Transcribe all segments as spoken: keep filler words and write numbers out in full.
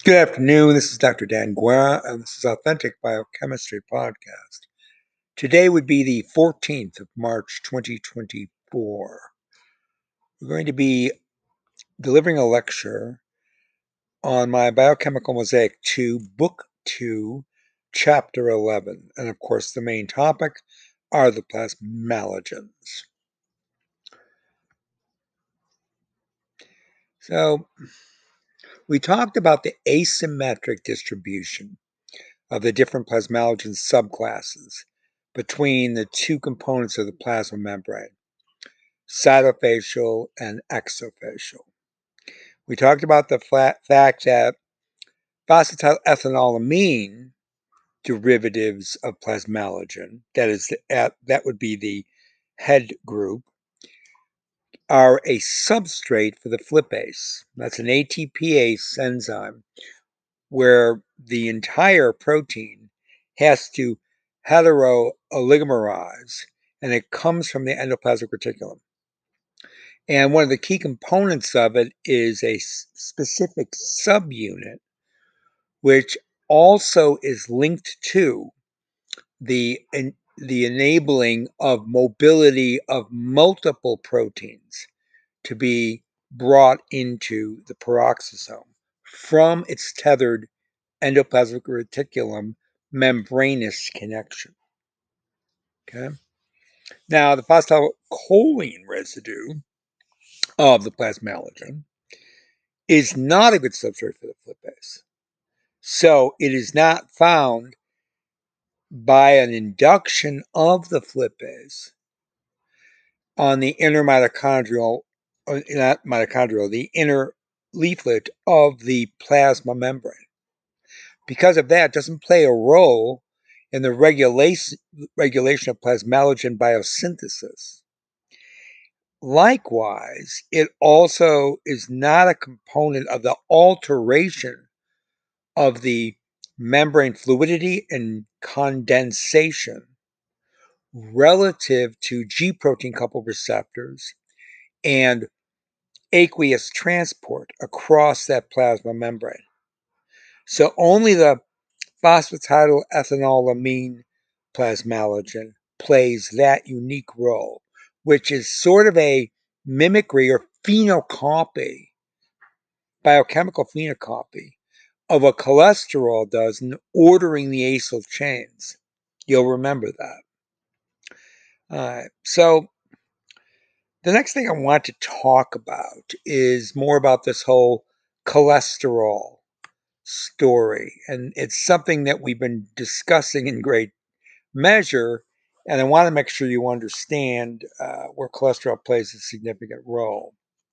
Good afternoon. This is Doctor Dan Guerra, and this is Authentic Biochemistry Podcast. Today would be the fourteenth of March, twenty twenty-four. We're going to be delivering a lecture on my Biochemical Mosaic two, Book two, Chapter eleven. And of course, the main topic are the plasmalogens. So, we talked about the asymmetric distribution of the different plasmalogen subclasses between the two components of the plasma membrane, cytofacial and exofacial. We talked about the fact that phosphatidylethanolammine derivatives of plasmalogen, that is, that would be the head group, are a substrate for the flipase. That's an A T P-ase enzyme where the entire protein has to heteroligomerize, and it comes from the endoplasmic reticulum. And one of the key components of it is a specific subunit, which also is linked to the, the enabling of mobility of multiple proteins to be brought into the peroxisome from its tethered endoplasmic reticulum membranous connection. Okay. Now, the phosphatidylcholine residue of the plasmalogen is not a good substrate for the flipase. So it is not found by an induction of the flipase on the inner mitochondrial, or not mitochondrial, the inner leaflet of the plasma membrane. Because of that, it doesn't play a role in the regulation, regulation of plasmalogen biosynthesis. Likewise, it also is not a component of the alteration of the membrane fluidity and condensation relative to G protein coupled receptors and aqueous transport across that plasma membrane. So only the phosphatidylethanolammine plasmalogen plays that unique role, which is sort of a mimicry or phenocopy, biochemical phenocopy of what cholesterol does in ordering the acyl chains. You'll remember that. All right. So the next thing I want to talk about is more about this whole cholesterol story. And it's something that we've been discussing in great measure. And I want to make sure you understand uh, where cholesterol plays a significant role.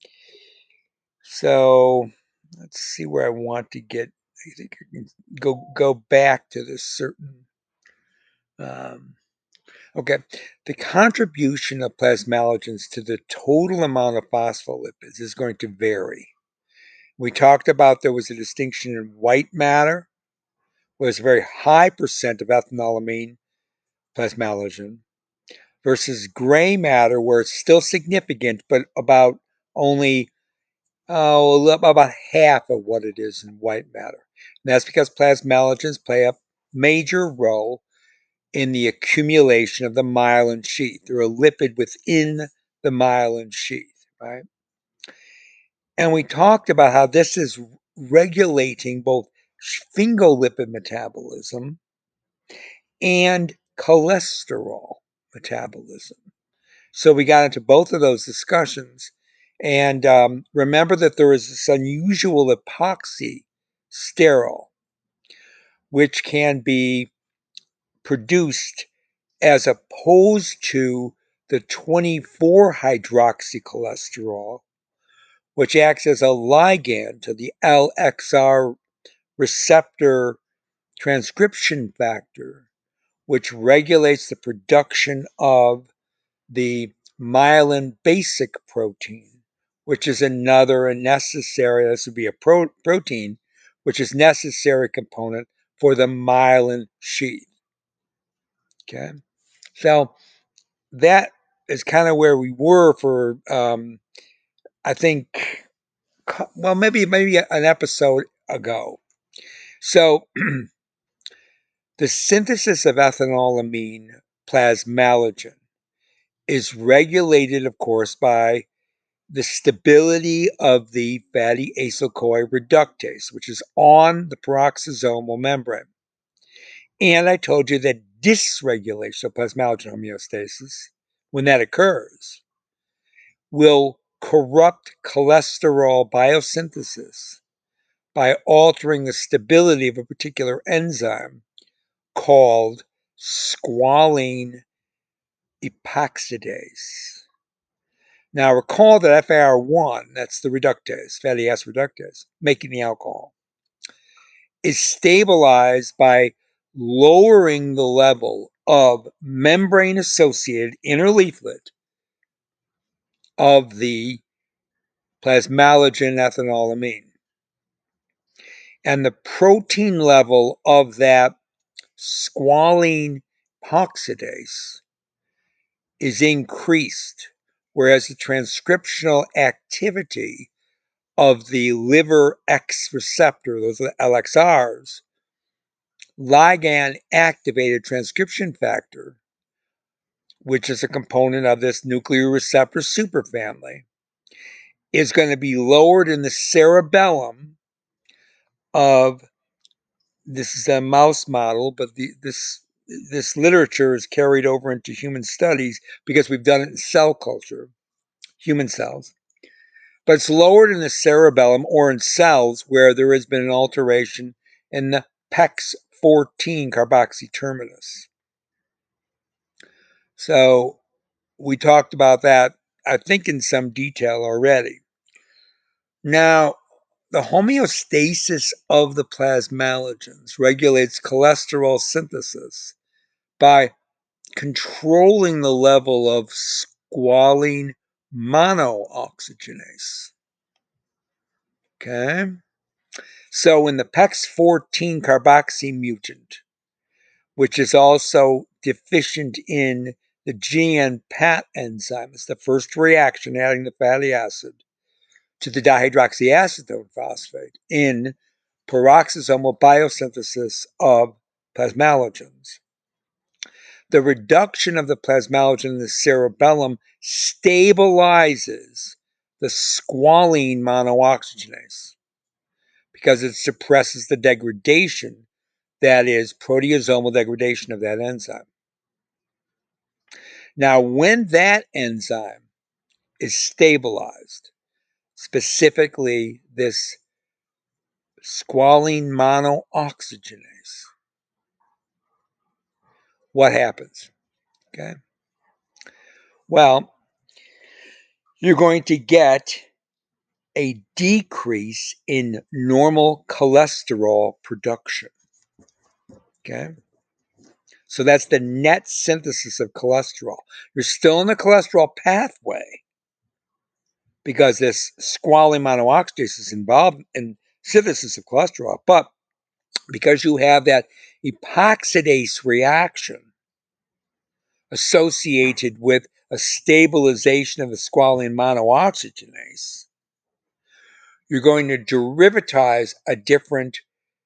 So let's see where I want to get. I think I can go, go back to this certain. Um, okay. The contribution of plasmalogens to the total amount of phospholipids is going to vary. We talked about there was a distinction in white matter, where there's a very high percent of ethanolamine plasmalogen, versus gray matter, where it's still significant, but about only oh, about half of what it is in white matter. And that's because plasmalogens play a major role in the accumulation of the myelin sheath. They're a lipid within the myelin sheath, right? And we talked about how this is regulating both sphingolipid metabolism and cholesterol metabolism. So we got into both of those discussions. And um, remember that there is this unusual epoxy sterol, which can be produced as opposed to the twenty-four hydroxycholesterol, which acts as a ligand to the L X R receptor transcription factor, which regulates the production of the myelin basic protein, which is another necessary, this would be a pro protein, which is necessary component for the myelin sheath. Okay, so that is kind of where we were for, um, I think, well, maybe maybe an episode ago. So the synthesis of ethanolamine plasmalogen is regulated, of course, by the stability of the fatty acyl-CoA reductase, which is on the peroxisomal membrane. And I told you that dysregulation of plasmalogen homeostasis, when that occurs, will corrupt cholesterol biosynthesis by altering the stability of a particular enzyme called squalene epoxidase. Now recall that F A R one, that's the reductase, fatty acid reductase, making the alcohol, is stabilized by lowering the level of membrane-associated inner leaflet of the plasmalogen ethanolamine. And the protein level of that squalene epoxidase is increased, whereas the transcriptional activity of the liver X receptor, those are the L X Rs, ligand activated transcription factor, which is a component of this nuclear receptor superfamily, is going to be lowered in the cerebellum of, this is a mouse model, but the, this this literature is carried over into human studies because we've done it in cell culture, human cells. But it's lowered in the cerebellum or in cells where there has been an alteration in the P E X fourteen carboxy terminus. So we talked about that, I think, in some detail already. Now, the homeostasis of the plasmalogens regulates cholesterol synthesis by controlling the level of squalene monooxygenase. Okay? So in the P E X fourteen carboxy mutant, which is also deficient in the G N P A T enzyme, it's the first reaction adding the fatty acid to the dihydroxyacetone phosphate in peroxisomal biosynthesis of plasmalogens. The reduction of the plasmalogen in the cerebellum stabilizes the squalene monooxygenase because it suppresses the degradation, that is, proteasomal degradation of that enzyme. Now, when that enzyme is stabilized, specifically this squalene monooxygenase, what happens? Okay. Well, you're going to get a decrease in normal cholesterol production. Okay. So that's the net synthesis of cholesterol. You're still in the cholesterol pathway because this squalene monooxygenase is involved in synthesis of cholesterol, but because you have that epoxidase reaction associated with a stabilization of the squalene monooxygenase, you're going to derivatize a different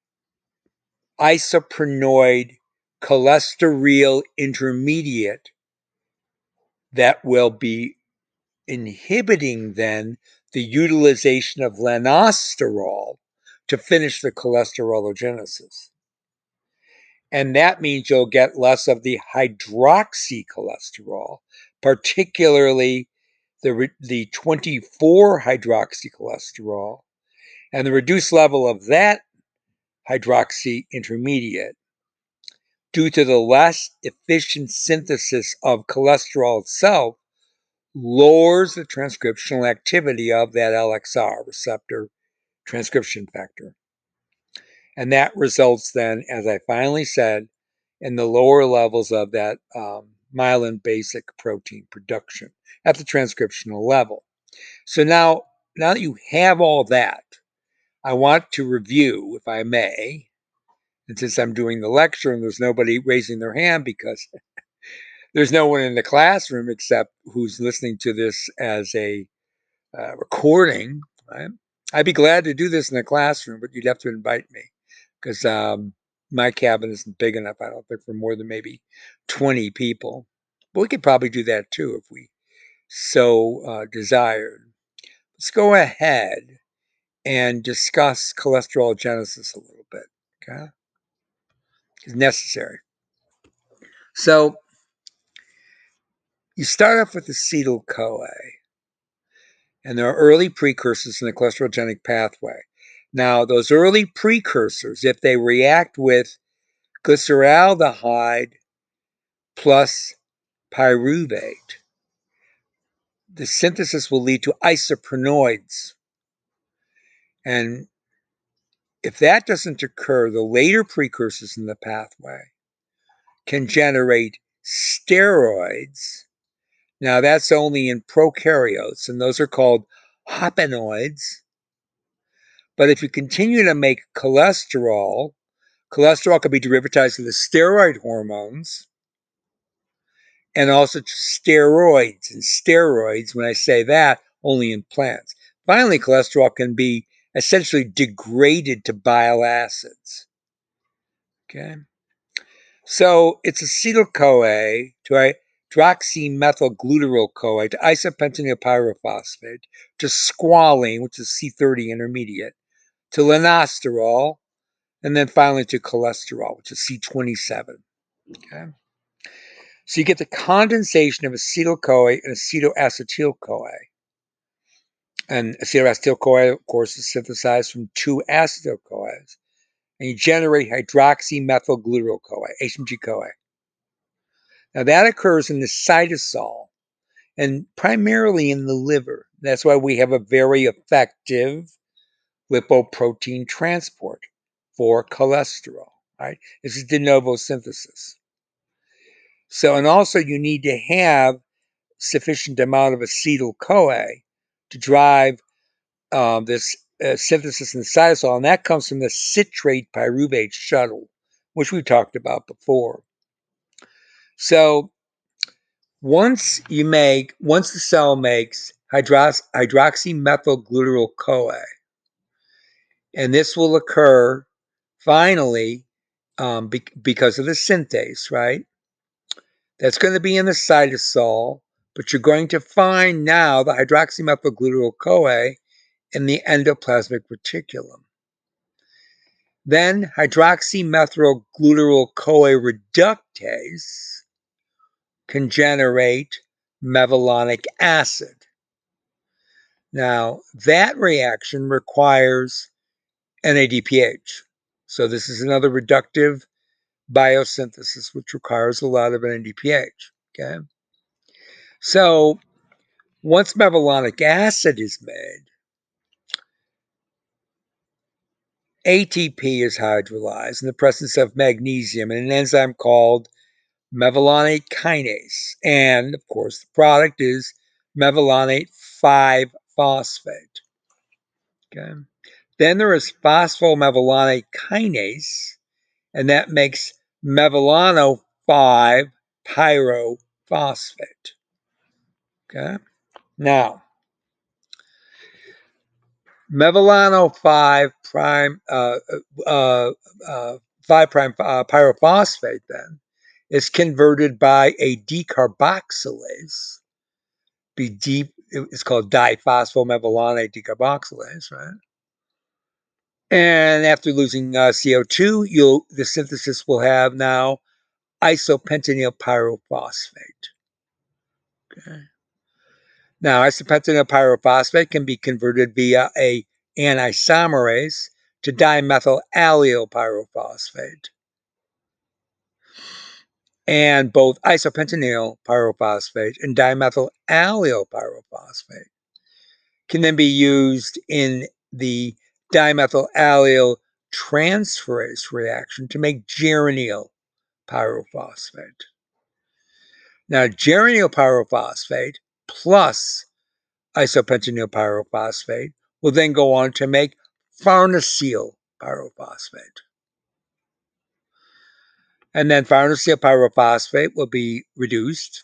isoprenoid cholesterol intermediate that will be inhibiting then the utilization of lanosterol to finish the cholesterologenesis. And that means you'll get less of the hydroxycholesterol, particularly the, the twenty-four hydroxycholesterol, and the reduced level of that hydroxy intermediate due to the less efficient synthesis of cholesterol itself lowers the transcriptional activity of that L X R receptor transcription factor. And that results then, as I finally said, in the lower levels of that um, myelin basic protein production at the transcriptional level. So now, now that you have all that, I want to review, if I may, and since I'm doing the lecture and there's nobody raising their hand because there's no one in the classroom except who's listening to this as a uh, recording, right? I'd be glad to do this in the classroom, but you'd have to invite me. because um, my cabin isn't big enough, I don't think, for more than maybe twenty people. But we could probably do that too if we so uh, desired. Let's go ahead and discuss cholesterol genesis a little bit, okay? It's necessary. So you start off with acetyl-CoA, and there are early precursors in the cholesterogenic pathway. Now, those early precursors, if they react with glyceraldehyde plus pyruvate, the synthesis will lead to isoprenoids. And if that doesn't occur, the later precursors in the pathway can generate steroids. Now, that's only in prokaryotes, and those are called hopanoids. But if you continue to make cholesterol, cholesterol can be derivatized into steroid hormones and also steroids. And steroids, when I say that, only in plants. Finally, cholesterol can be essentially degraded to bile acids. Okay? So it's acetyl-CoA to hydroxymethylglutarol-CoA to isopentenyl pyrophosphate to squalene, which is C thirty intermediate, to linosterol, and then finally to cholesterol, which is C twenty-seven. Okay? So you get the condensation of acetyl-CoA and acetoacetyl-CoA. And acetoacetyl-CoA, of course, is synthesized from two acetyl-CoAs. And you generate hydroxymethylglutarol-CoA, H M G-CoA. Now that occurs in the cytosol and primarily in the liver. That's why we have a very effective lipoprotein transport for cholesterol, right? This is de novo synthesis. So, and also you need to have sufficient amount of acetyl-CoA to drive um, this uh, synthesis in the cytosol, and that comes from the citrate pyruvate shuttle, which we talked about before. So once you make, once the cell makes hydrox hydroxymethylglutarol-CoA, and this will occur finally um, be because of the synthase, right? That's going to be in the cytosol, but you're going to find now the hydroxymethylglutarol-CoA in the endoplasmic reticulum. Then hydroxymethylglutarol-CoA reductase can generate mevalonic acid. Now, that reaction requires N A D P H. So this is another reductive biosynthesis, which requires a lot of N A D P H. Okay. So once mevalonic acid is made, A T P is hydrolyzed in the presence of magnesium in an enzyme called mevalonate kinase. And of course, the product is mevalonate five phosphate. Okay. Then there is phosphomevalonate kinase, and that makes mevalano five pyrophosphate. Okay. Now, mevalano five prime uh, uh, uh, five prime uh, pyrophosphate then is converted by a decarboxylase. Be deep. It's called diphosphomevalonate decarboxylase, right? And after losing uh, C O two, you'll the synthesis will have now isopentenyl pyrophosphate. Okay. Now, isopentenyl pyrophosphate can be converted via a an isomerase to dimethyl allyl pyrophosphate. And both isopentenyl pyrophosphate and dimethyl allyl pyrophosphate can then be used in the dimethyl allyl transferase reaction to make geranyl pyrophosphate. Now, geranyl pyrophosphate plus isopentenyl pyrophosphate will then go on to make farnesyl pyrophosphate. And then farnesyl pyrophosphate will be reduced,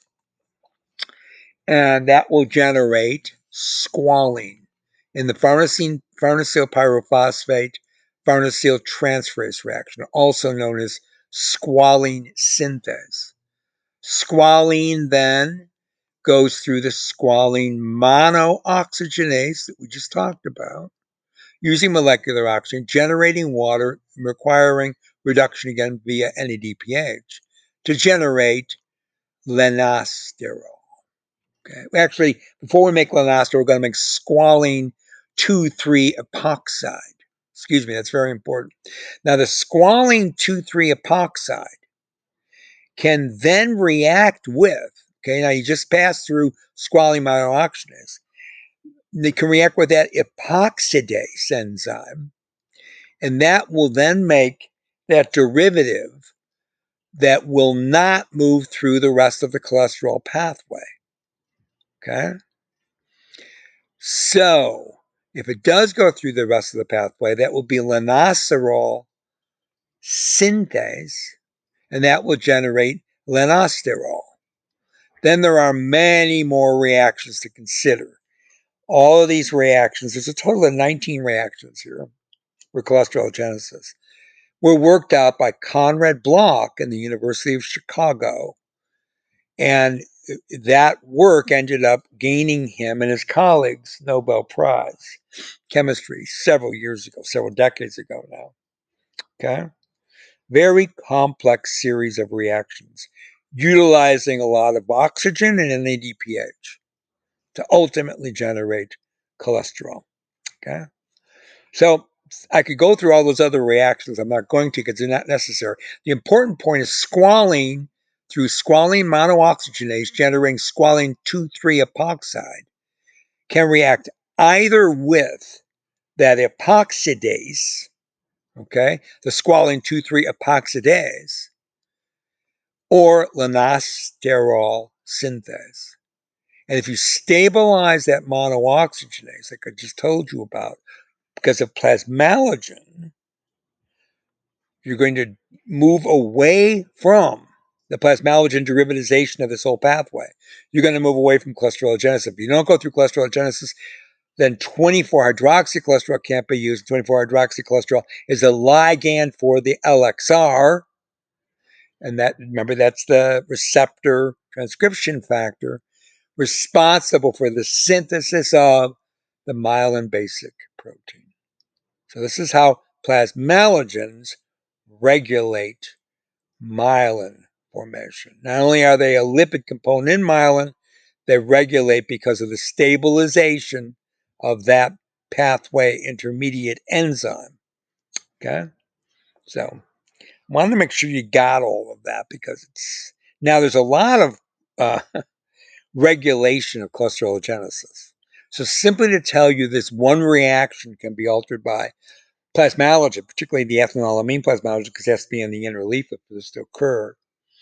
and that will generate squalene. In the farnesyl, farnesyl pyrophosphate, farnesyl transferase reaction, also known as squalene synthase. Squalene then goes through the squalene monooxygenase that we just talked about, using molecular oxygen, generating water, requiring reduction again via N A D P H to generate lanosterol. Okay. Actually, before we make lanosterol, we're going to make squalene two three epoxide. Excuse me, that's very important. Now, the squalene two three epoxide can then react with, okay, now you just passed through squalene monooxygenase. They can react with that epoxidase enzyme, and that will then make that derivative that will not move through the rest of the cholesterol pathway. Okay? So, if it does go through the rest of the pathway, that will be lanosterol synthase, and that will generate lanosterol. Then there are many more reactions to consider. All of these reactions, there's a total of nineteen reactions here for cholesterologenesis, were worked out by Conrad Bloch in the University of Chicago. And that work ended up gaining him and his colleagues Nobel Prize chemistry several years ago, several decades ago now. Okay? Very complex series of reactions utilizing a lot of oxygen and N A D P H to ultimately generate cholesterol. Okay? So I could go through all those other reactions. I'm not going to because they're not necessary. The important point is squalene through squalene monooxygenase generating squalene two three epoxide can react either with that epoxidase, okay, the squalene two three epoxidase, or lanosterol synthase. And if you stabilize that monooxygenase, like I just told you about, because of plasmalogen, you're going to move away from the plasmalogen derivatization of this whole pathway. You're going to move away from cholesterologenesis. If you don't go through cholesterologenesis, then twenty-four hydroxycholesterol can't be used. twenty-four hydroxycholesterol is a ligand for the L X R. And that, remember, that's the receptor transcription factor responsible for the synthesis of the myelin basic protein. So this is how plasmalogens regulate myelin formation. Not only are they a lipid component in myelin, they regulate because of the stabilization of that pathway intermediate enzyme. Okay? So I wanted to make sure you got all of that because it's now there's a lot of uh, regulation of cholesterologenesis. So simply to tell you this one reaction can be altered by plasmalogen, particularly the ethanolamine plasmalogen, because it has to be in the inner leaflet for this to occur,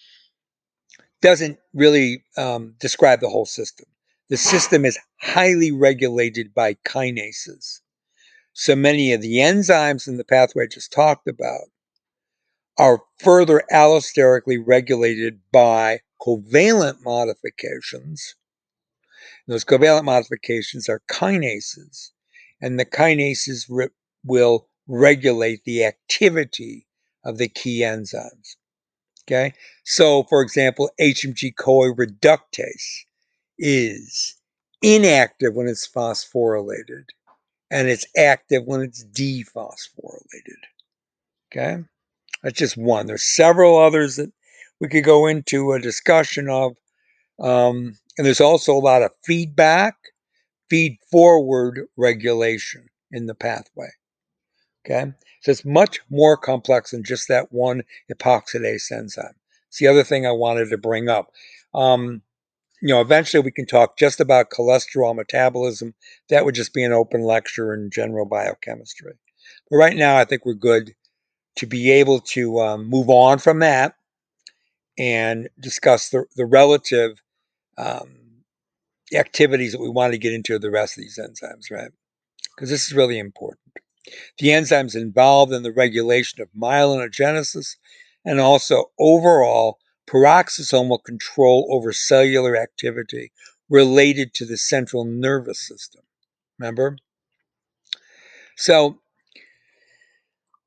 doesn't really um, describe the whole system. The system is highly regulated by kinases. So many of the enzymes in the pathway I just talked about are further allosterically regulated by covalent modifications. And those covalent modifications are kinases, and the kinases re- will regulate the activity of the key enzymes. Okay, so for example, H M G-CoA reductase is inactive when it's phosphorylated, and it's active when it's dephosphorylated. Okay, that's just one. There's several others that we could go into a discussion of, um, and there's also a lot of feedback, feed forward regulation in the pathway. Okay, so it's much more complex than just that one epoxidase enzyme. It's the other thing I wanted to bring up. Um, you know, eventually we can talk just about cholesterol metabolism. That would just be an open lecture in general biochemistry. But right now, I think we're good to be able to um, move on from that and discuss the, the relative um, activities that we want to get into the rest of these enzymes, right? Because this is really important. The enzymes involved in the regulation of myelinogenesis and also overall peroxisomal control over cellular activity related to the central nervous system. Remember? So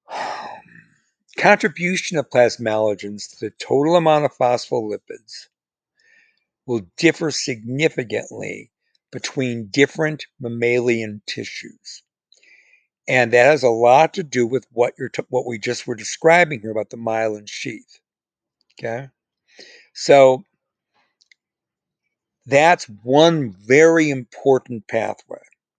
contribution of plasmalogens to the total amount of phospholipids will differ significantly between different mammalian tissues. And that has a lot to do with what you're what we just were describing here about the myelin sheath. Okay? So that's one very important pathway.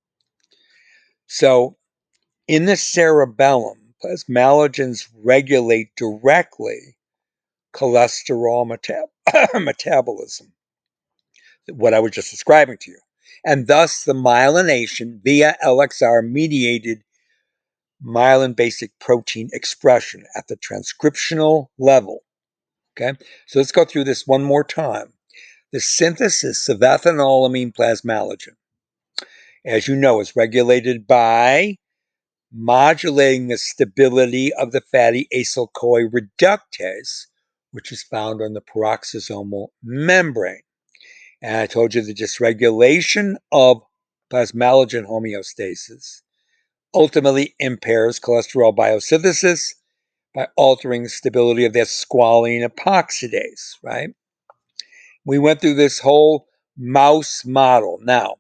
So in the cerebellum, plasmalogens regulate directly cholesterol metab- metabolism, what I was just describing to you. And thus the myelination via L X R mediated myelin basic protein expression at the transcriptional level. Okay, so let's go through this one more time. The synthesis of ethanolamine plasmalogen, as you know, is regulated by modulating the stability of the fatty acyl-CoA reductase, which is found on the peroxisomal membrane. And I told you the dysregulation of plasmalogen homeostasis ultimately impairs cholesterol biosynthesis by altering the stability of that squalene epoxidase, right? We went through this whole mouse model. Now,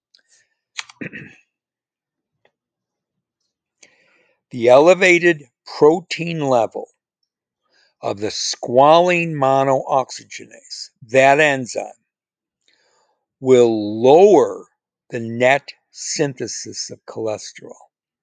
the elevated protein level of the squalene monooxygenase, that enzyme, will lower the net synthesis of cholesterol.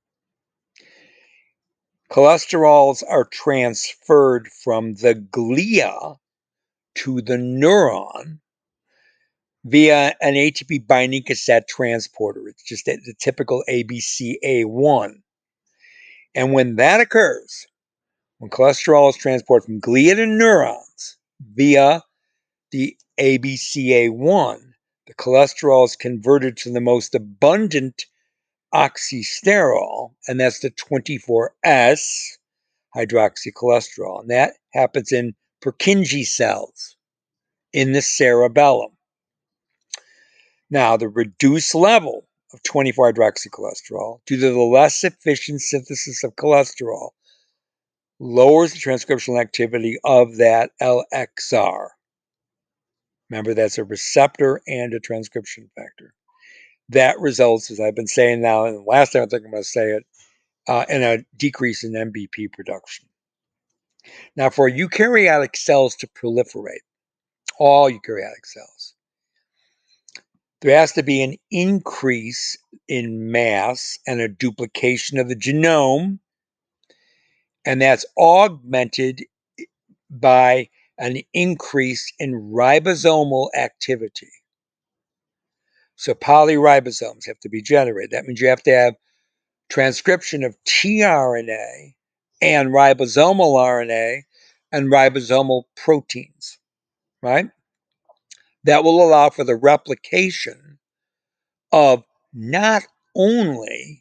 Cholesterols are transferred from the glia to the neuron via an A T P binding cassette transporter. It's just the typical A B C A one. And when that occurs, when cholesterol is transported from glia to neurons via the A B C A one, the cholesterol is converted to the most abundant oxysterol, and that's the twenty-four S hydroxycholesterol. And that happens in Purkinje cells in the cerebellum. Now, the reduced level of twenty-four hydroxycholesterol due to the less efficient synthesis of cholesterol lowers the transcriptional activity of that L X R. Remember, that's a receptor and a transcription factor. That results, as I've been saying now, and last time I think I'm going to say it, uh, in a decrease in M B P production. Now, for eukaryotic cells to proliferate, all eukaryotic cells, there has to be an increase in mass and a duplication of the genome, and that's augmented by an increase in ribosomal activity. So polyribosomes have to be generated. That means you have to have transcription of tRNA and ribosomal R N A and ribosomal proteins, right? That will allow for the replication of not only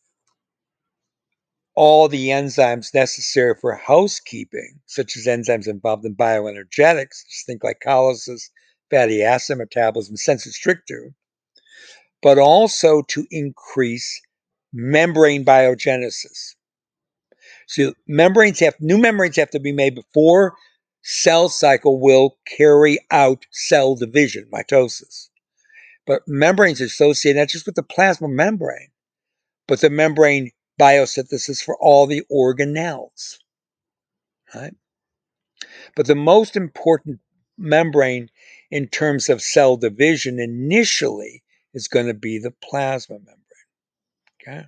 all the enzymes necessary for housekeeping, such as enzymes involved in bioenergetics, just think glycolysis, fatty acid metabolism, sensu stricto, but also to increase membrane biogenesis. So membranes have new membranes have to be made before cell cycle will carry out cell division, mitosis. But membranes are associated not just with the plasma membrane, but the membrane biosynthesis for all the organelles. Right? But the most important membrane in terms of cell division initially is going to be the plasma membrane. Okay.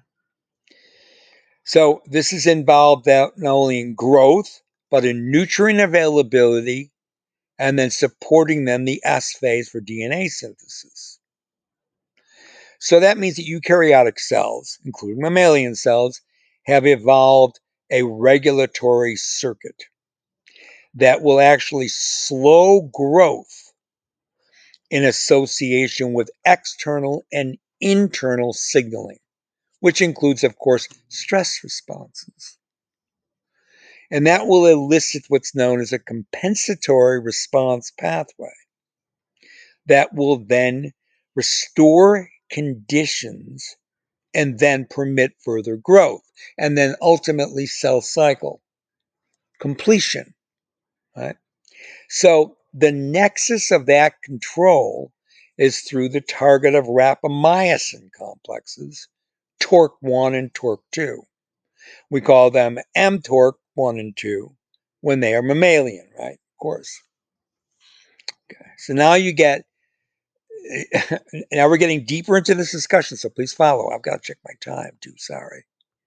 So this is involved not only in growth, but in nutrient availability, and then supporting then the S phase for D N A synthesis. So that means that eukaryotic cells, including mammalian cells, have evolved a regulatory circuit that will actually slow growth in association with external and internal signaling, which includes, of course, stress responses. And that will elicit what's known as a compensatory response pathway that will then restore conditions and then permit further growth and then ultimately cell cycle. completion, right? So the nexus of that control is through the target of rapamycin complexes, TORC one and TORC two. We call them mTORC one and two when they are mammalian, right? Of course. Okay. So now you get, now we're getting deeper into this discussion, so please follow. I've got to check my time too, sorry.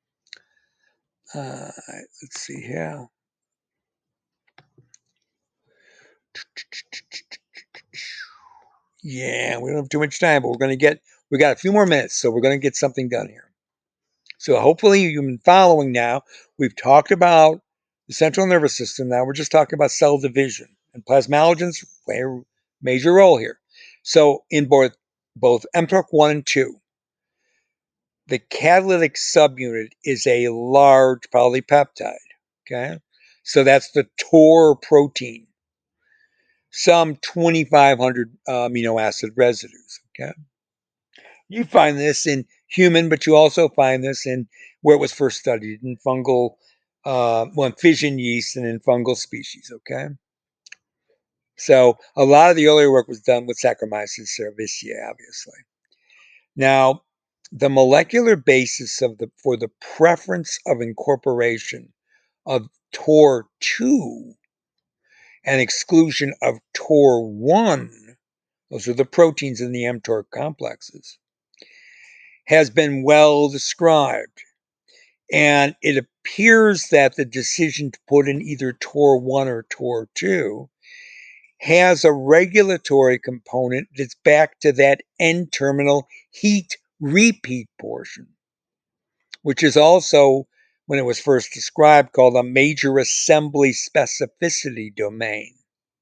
Uh, let's see here. Yeah, we don't have too much time, but we're going to get, we got a few more minutes, so we're going to get something done here. So hopefully you've been following now. We've talked about the central nervous system. Now we're just talking about cell division, and plasmalogens play a major role here. So in both, both mTORC one and two, the catalytic subunit is a large polypeptide, okay? So that's the TOR protein, some twenty-five hundred uh, amino acid residues, okay? You find this in human, but you also find this in where it was first studied in fungal, uh, well, in fission yeast and in fungal species, okay? So a lot of the earlier work was done with Saccharomyces cerevisiae, obviously. Now, the molecular basis of the for the preference of incorporation of TOR two and exclusion of TOR one, those are the proteins in the mTOR complexes, has been well described. And it appears that the decision to put in either TOR one or TOR two has a regulatory component that's back to that N-terminal heat repeat portion, which is also, when it was first described, called a major assembly specificity domain.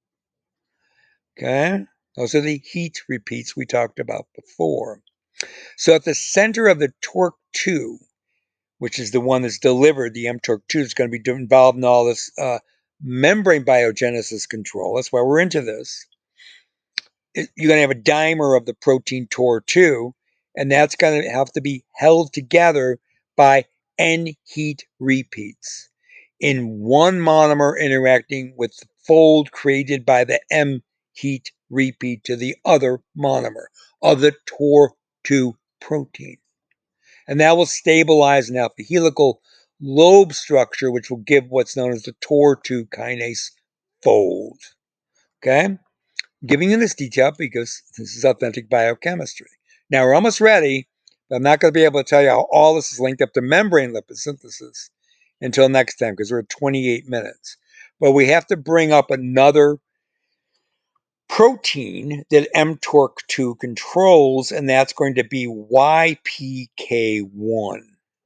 Okay? Those are the heat repeats we talked about before. So at the center of the TORC two, which is the one that's delivered, the mTORC two is going to be involved in all this uh, membrane biogenesis control. That's why we're into this. It, you're going to have a dimer of the protein TOR two, and that's going to have to be held together by N heat repeats in one monomer interacting with the fold created by the M heat repeat to the other monomer of the TOR two protein. And that will stabilize an alpha helical lobe structure, which will give what's known as the TOR two kinase fold. Okay? I'm giving you this detail because this is authentic biochemistry. Now we're almost ready, but I'm not going to be able to tell you how all this is linked up to membrane lipid synthesis until next time because we're at twenty-eight minutes. But we have to bring up another protein that mTORC two controls, and that's going to be Y P K one.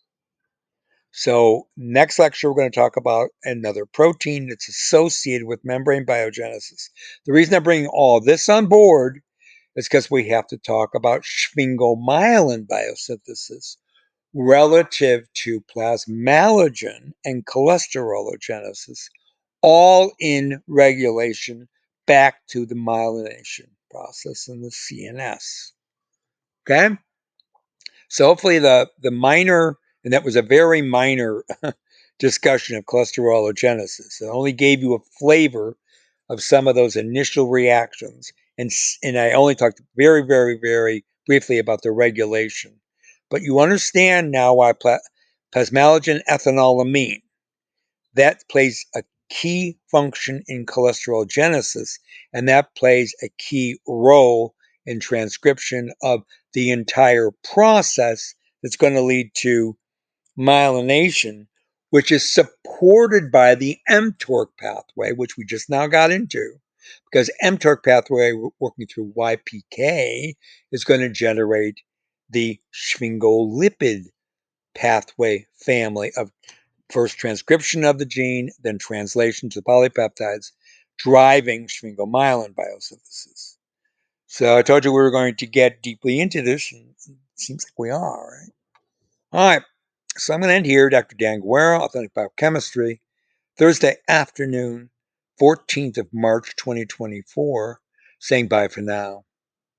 So next lecture, we're going to talk about another protein that's associated with membrane biogenesis. The reason I'm bringing all this on board is because we have to talk about sphingomyelin biosynthesis relative to plasmalogen and cholesterologenesis, all in regulation back to the myelination process in the C N S. Okay? So hopefully the, the minor, and that was a very minor discussion of cholesterologenesis. It only gave you a flavor of some of those initial reactions. And, and I only talked very, very, very briefly about the regulation. But you understand now why pla- plasmalogen ethanolamine, that plays a key function in cholesterologenesis, and that plays a key role in transcription of the entire process that's going to lead to myelination, which is supported by the mTORC pathway, which we just now got into, because mTORC pathway working through Y P K is going to generate the sphingolipid pathway family of first transcription of the gene, then translation to polypeptides, driving sphingomyelin biosynthesis. So I told you we were going to get deeply into this, and it seems like we are, right? All right. So I'm going to end here. Doctor Dan Guerra, Authentic Biochemistry, Thursday afternoon, fourteenth of March, twenty twenty-four, saying bye for now.